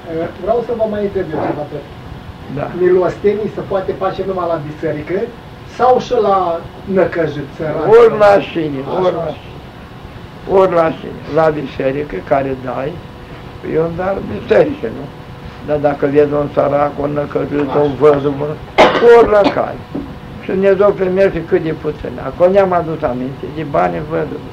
Vreau să vă mai întreb eu ceva. Da. Milostenii se poate face numai la biserică sau și la năcăjit? Ori la șine, ori la șine. La biserică care dai, e un dar biserică, nu? Dar dacă vezi un sărac, un năcăjit, o văduvă, ori la cai. Și Dumnezeu primește cât de puțin. Acolo ne-am adus aminte de bani văduvă.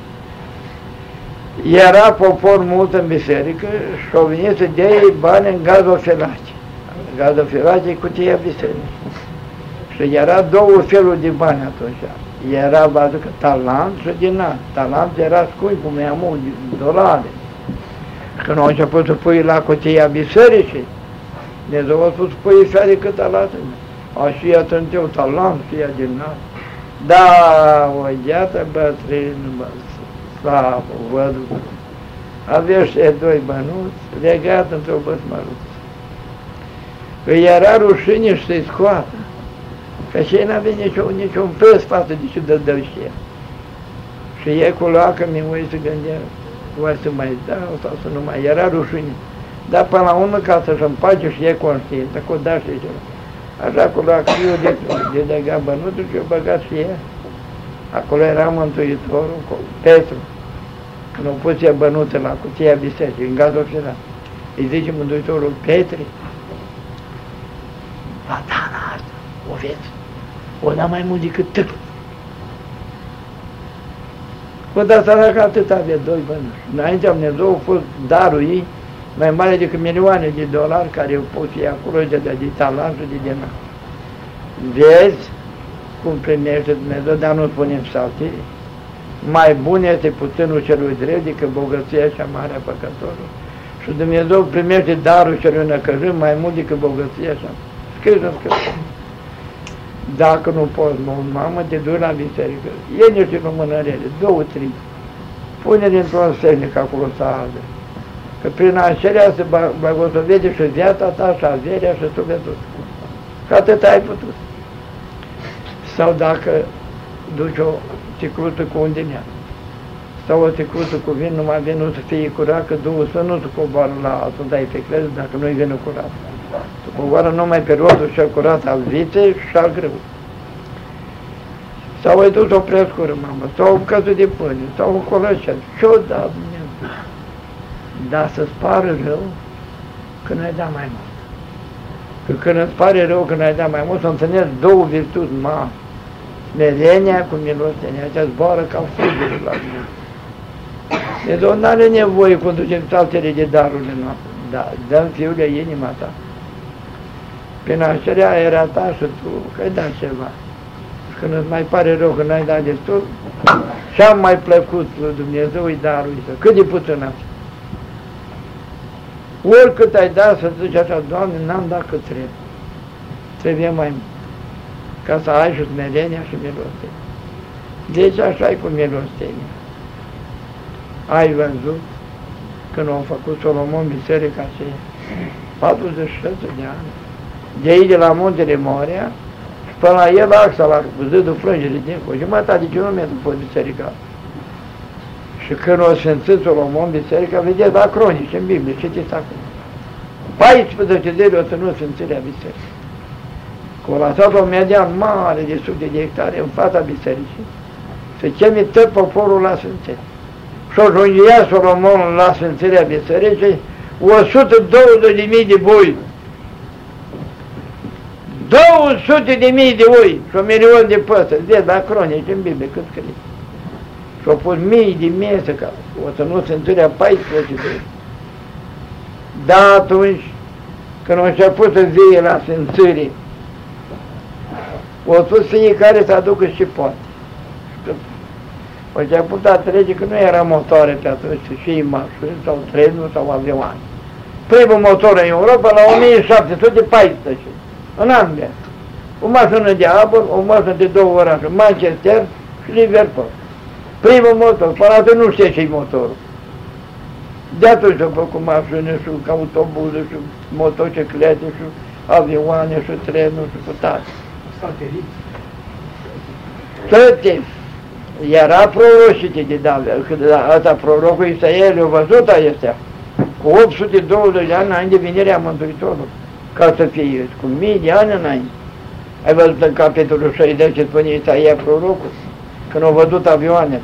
Era popor mult în biserică și au venit să dea ei bani în gazofilache. Gazofilache e cutia bisericii. Și era două feluri de bani atunci. Era, vă zic, talent și dinar. Talent era scump, cum e mult, dolari. Și când au început să pui la cutia bisericii, Dumnezeu a spus, pui fiare cât alată. Și ia tânteu talent, și ia dinar. Da, o gheată bătrână, slavă, văduvă. Avea și doi bănuți, legat într-o băsmăruță. Îi era rușine și să-i scoată. Că și ei n-avea niciun preț față de ce dădău și ea. Și ei cu loacă mi-i să gândea, oare să mai dau sau să nu mai, era rușine. Dar până la urmă, ca să-și împace și e conștientă, că o da și ceva. Așa cu loacă, eu de dăga bănutul și eu băgat și ea. Acolo era Mântuitorul, Petru. Când o pus ea bănută la cutia bisericii, în gazofilat. Îi zice Mântuitorul, Petri, batana asta, o vezi? O da mai mult decât tâc. Vă dați seama că atât avea doi bănuți. Înainte Dumnezeu a fost darul ei mai mare decât milioane de dolari care au pus ei acolo de talentul de dinar. Vezi cum primește Dumnezeu, dar nu spunem saltire. Mai bun este puținul celui drept decât bogăția cea mare a păcătorului. Și Dumnezeu primește darul celui năcăjit mai mult decât bogăția cea mare. Scris în Scriptură. Dacă nu poți, mamă, te duci la biserică. E niște lumânărele, 2-3. Pune-le într-un semnic acolo să arde. Că prin acelea se bagosovede și viața ta și averea și sufletul. Că atât ai putut. Sau dacă duci o țicluță cu un dinea, sau o țicluță cu vin, numai vinul să fie curat, că Duhul să nu se coboară la altul, dai pe creză dacă nu-i vinul curat. Se coboară numai pe rodul cel curat al vitei și al greu. Sau ai dus o prescură, mamă, sau o bucată de pâine, sau o colăcea, ce-o da Dumnezeu? Dar să-ți pară rău când ai dat mai mult. Că când îți pare rău când ai dat mai mult, să întâlnesc două virtuți mari. Smerenia cu milostenia, aceea zboară ca fulgerul la Dumnezeu. Dumnezeu nu are nevoie când ducem saltele de darurile noastre, dar dăm Fiule inima ta. Prin acelea era ta și tu, că-i dat ceva. Și când îți mai pare rău că n-ai dat destul, și-am mai plăcut lui Dumnezeu îi darul ăsta, cât de puțin asta. Oricât ai dat să zici așa, Doamne, n-am dat cât trebuie. Trebuie mai mult. Ca să ai și smerenia și milostenia. Deci așa e cu milostenia. Ai văzut când au făcut Solomon biserica aceea, 46 de ani. De aici de la muntele Moria și până la el axa, la zidul frângerii dincolo, jumătate de kilometru pe biserica. Și când o sfințit Solomon biserica, vedeți la cronici în Biblie, citiți acum. 14 zile o ținut sfințirea bisericii. Că o lăsat o median mare de sute de hectare în fața bisericii, se cheme tot poporul la sfințire. Și o junghia Solomon la sfințirea bisericii 120.000 de boi. 200.000 de oi și 1 milion de păsări. Vezi la cronici în Biblie cât scrie. Și au pus mii de mese ca o să nu se întâlnea 14 zile. Dar atunci, când au început să vie la sfințire, au spus fiecare să aducă și poate. Au început a trece că nu era motoare pe atunci, și mașini sau trenuri sau avioane. Primul motor în Europa la 1714, în Anglia. O mașină de apă, o mașină de 2 orașe, Manchester și Liverpool. Primul motor, până atunci nu știe ce-i motorul. De atunci au făcut mașini și autobuze și motociclete și avioane și trenuri și cu toate. Toate. Era prorocite de David, că ăsta prorocul Isaia, le-a văzut astea. cu 820 de ani înainte de venirea Mântuitorului, ca să fie cu mii de ani înainte. Ai văzut în capitolul 60 ce spune Isaia prorocul, când au văzut avioanele.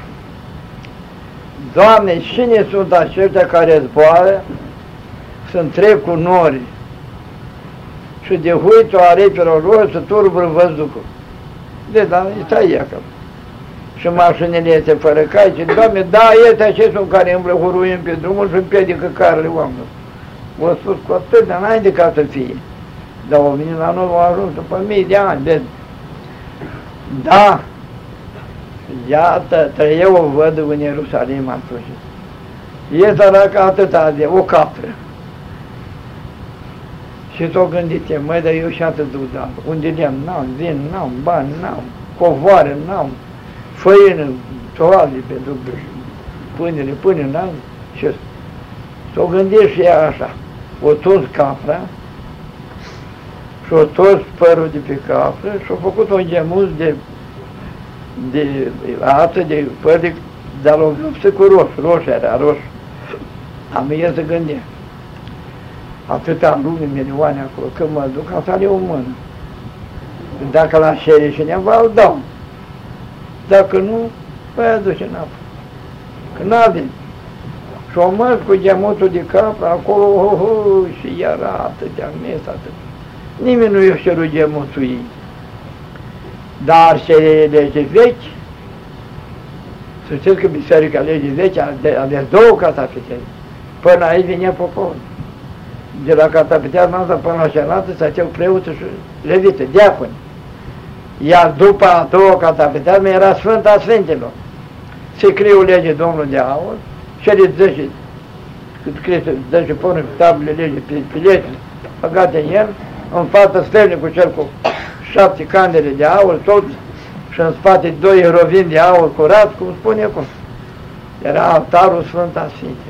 Doamne, cine sunt aceștia care zboară, sunt trec cu nori și de huitul aripilor lor să turbă văzducul. Da, Isaia acolo. Și mașinile este fără cai, și Doamne, da, este acestul care îmblăhuruim pe drumul și împiedică carele oamenilor. O spus cu atât de înainte ca să fie. Dar au venit la noi, au ajuns după mii de ani, vezi? Da, iată, eu o văd în Ierusalim atunci. E săracă atâta de o capră. Și s-o gândit, măi, dar eu și atât duc, da, unde lemn n-am, vin n-am, bani n-am, covoare n-am, făină, toale pentru pâine n-am, și s-o gândit și ea așa, o tuns capra, și o tors părul de pe capră și-a făcut un gemuț de ață, de păr, dar o vopsă cu roșu era, roșu. Am ea să gândim. Atâta lume, milioane acolo, când mă duc, am să are o mână. Dacă l-a șere cineva, îl dau. Dacă nu, păi aduce în apă. Că n-avem. Și o măs cu gemuțul de capră, acolo, și era atâtea mes, atât. Nimeni nu i-a cerut gemuțul ei. Dar ce lege vechi, să știți că biserica legii vechi avea două catafiteri. Până aici venea poporul. De la catafitează până la cealaltă stăteau preoții și levite, diaconi. Iar după a doua catafitează era Sfânta Sfintelor. Se scrie o lege Domnului de aur, cele 10, cât scrie 10 pune tablele legii pe lege, băgate în el, în față stelnicul cel cu 7 candele de aur, tot, și în spate 2 rovini de aur curat, cum spune acum. Era altarul Sfânta Sfintelor.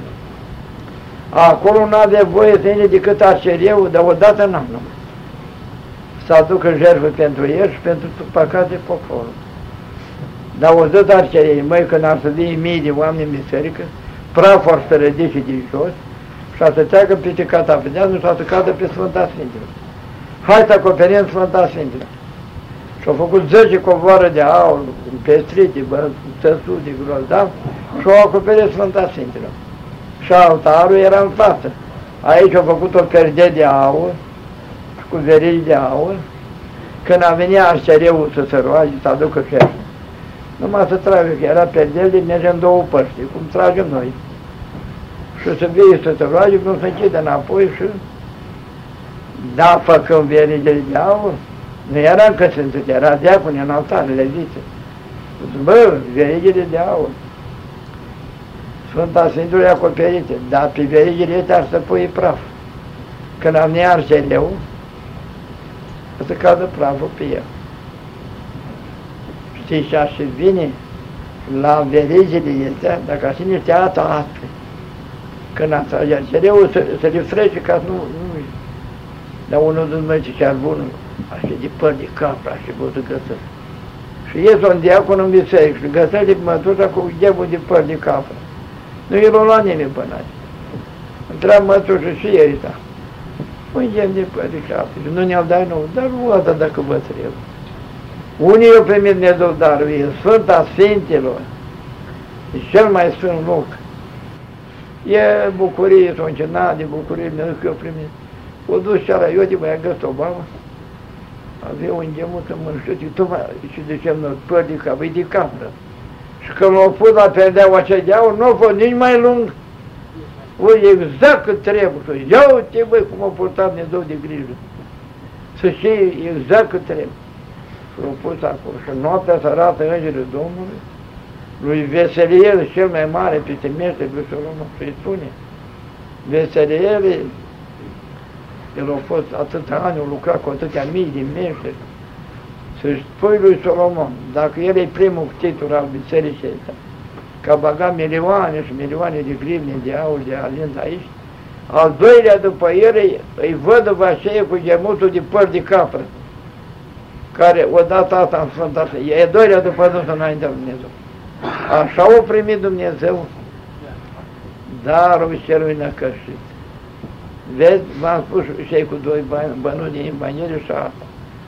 Acolo nu avea voie să intre decât arcereu, dar odată n-am numai. Să aducă jertfă pentru el și pentru păcate poporul. Dar o zis arcerei, măi, când ar să vii mii de oameni în biserică, praful ar să ridice de jos și ar să treacă peste catafitează și ar să cadă pe Sfânta Sfintelor. Hai să acoperim Sfânta Sfintelor. Și-au făcut 10 covoare de aur, pestrite, țăsute, grozav, și-au acoperit Sfânta Sfintelor. Și altarul era în față. Aici au făcut o perdea de aur, cu verigi de aur. Când a venit arcereul să se roage, să aducă jertfă, numai să tragă, că era perdele, merge în două părți, cum tragem noi. Și să vei să se roage, cum se închide înapoi și... Da, făcând verigile de aur, nu era încă sfântit, era diacon în altar, levite. Bă, verigile de aur. Sfânta Sfintelor e acoperită, dar pe verigile astea ar să pui praf. Când am venit arceleu, să cadă praful pe el. Știi, și așa vine la verigile astea, dacă așa niște ata aspre. Când a trage arceleu, să le frece ca să nu... Dar unul din măi ce-ar bună, așa de păr de capră, așa să găsesc. Și ies un diacon în biserică și găsesc de mătuța cu ghebul de păr de capră. Nu i-l lua nimeni până aici. Întreabă mătușă și el ăsta. Un ghem de păr de capră. Și nu ne-al dai nou, dar nu asta dacă vă trebuie. Unii i-au primit Dumnezeu darul, e Sfânta Sfintelor. E cel mai sfânt loc. E bucurie, s-o încenat de bucurie, Dumnezeu că i-au primit. O dus ceara, eu te mai găsit Obama, avea un gemut în mână, și zicem noi, păr de capră, e de capră. Și când l-au pus la perdeaua aceea de aur, nu a fost nici mai lung. Ui, exact cât trebuie. Ia uite, băi, cum a purtat Dumnezeu de grijă. Să știi exact cât trebuie. Și l-au pus acolo. Și noaptea se arată Îngerul Domnului, lui Veseliel, cel mai mare peste meșteri, lui Solomon, și-i spune, Veseliel, el a fost atâția ani, a lucrat cu atâtea mii de meșteri, să-și spui lui Solomon, dacă el e primul titul al bisericii ăsta, că a băgat milioane și milioane de grivne de aur, de argint aici, al doilea după el îi văduvă aceea cu gemutul de păr de capră, care o dat asta în Sfânta Sfântă. E doilea după Dumnezeu înaintea lui Dumnezeu. Așa o primit Dumnezeu darul celui necășit. Vezi, v-am spus și cu doi bănuți din Evanghelie și asta.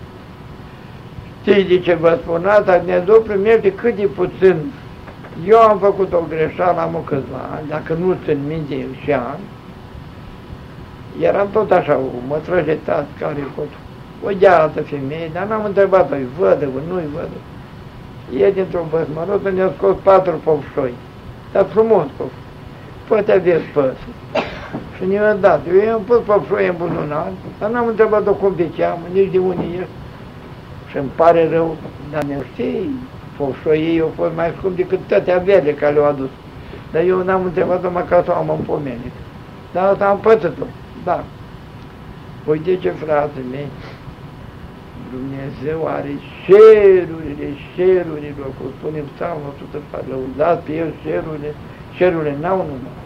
Știi de ce vă spun asta? Dumnezeu primește cât de puțin. Eu am făcut o greșeală, am câțiva ani, dacă nu țin minte și ani, eram tot așa, mă trăjetat, care cu o gealtă femeie, dar n-am întrebat-o, vădă, nu-i vădă. E dintr-o băsmăruță, ne-a scos 4 popșoi, dar frumos popșoi. Poate aveți păsă. Și ne-a dat. Eu i-am pus popșoi în buzunar, dar n-am întrebat-o cum te cheamă, nici de unde ești. Și îmi pare rău, dar ne știi, popșoii ei au fost mai scump decât toate avele care le-au adus. Dar eu n-am întrebat-o măcar să o am împomenit. Dar asta am pățit-o, da. Uite ce, frate mei, Dumnezeu are șerurile, cum spune Psalmul 104, lăudați pe El șerurile, șerurile n-au numai.